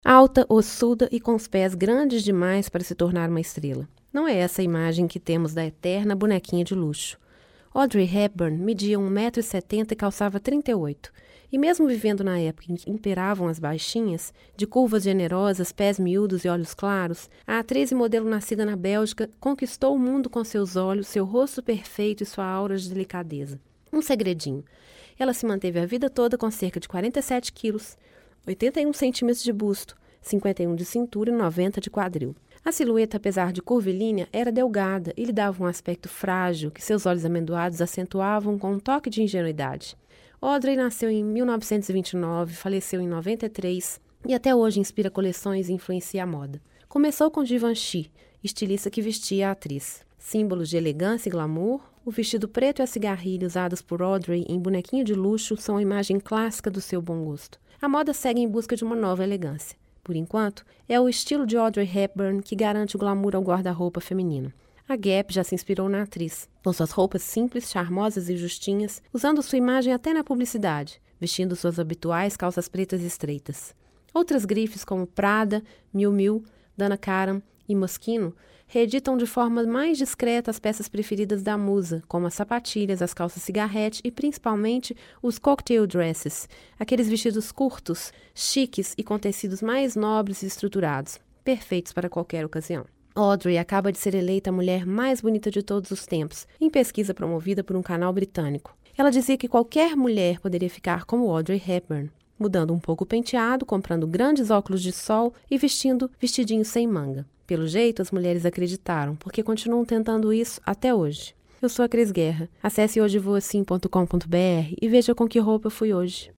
Alta, ossuda e com os pés grandes demais para se tornar uma estrela. Não é essa a imagem que temos da eterna bonequinha de luxo. Audrey Hepburn media 1,70 m e calçava 38. E mesmo vivendo na época em que imperavam as baixinhas, de curvas generosas, pés miúdos e olhos claros, a atriz e modelo nascida na Bélgica conquistou o mundo com seus olhos, seu rosto perfeito e sua aura de delicadeza. Um segredinho. Ela se manteve a vida toda com cerca de 47 quilos, 81 centímetros de busto, 51 de cintura e 90 de quadril. A silhueta, apesar de curvilínea, era delgada e lhe dava um aspecto frágil que seus olhos amendoados acentuavam com um toque de ingenuidade. Audrey nasceu em 1929, faleceu em 93 e até hoje inspira coleções e influencia a moda. Começou com Givenchy, estilista que vestia a atriz. Símbolos de elegância e glamour, o vestido preto e a cigarrilha usados por Audrey em bonequinho de luxo são a imagem clássica do seu bom gosto. A moda segue em busca de uma nova elegância. Por enquanto, é o estilo de Audrey Hepburn que garante o glamour ao guarda-roupa feminino. A Gap já se inspirou na atriz, com suas roupas simples, charmosas e justinhas, usando sua imagem até na publicidade, vestindo suas habituais calças pretas estreitas. Outras grifes como Prada, Miu Miu, Donna Karan e Moschino reeditam de forma mais discreta as peças preferidas da musa, como as sapatilhas, as calças cigarrete e principalmente os cocktail dresses, aqueles vestidos curtos, chiques e com tecidos mais nobres e estruturados, perfeitos para qualquer ocasião. Audrey acaba de ser eleita a mulher mais bonita de todos os tempos, em pesquisa promovida por um canal britânico. Ela dizia que qualquer mulher poderia ficar como Audrey Hepburn, mudando um pouco o penteado, comprando grandes óculos de sol e vestindo vestidinhos sem manga. Pelo jeito, as mulheres acreditaram, porque continuam tentando isso até hoje. Eu sou a Cris Guerra. Acesse hojevoasim.com.br e veja com que roupa eu fui hoje.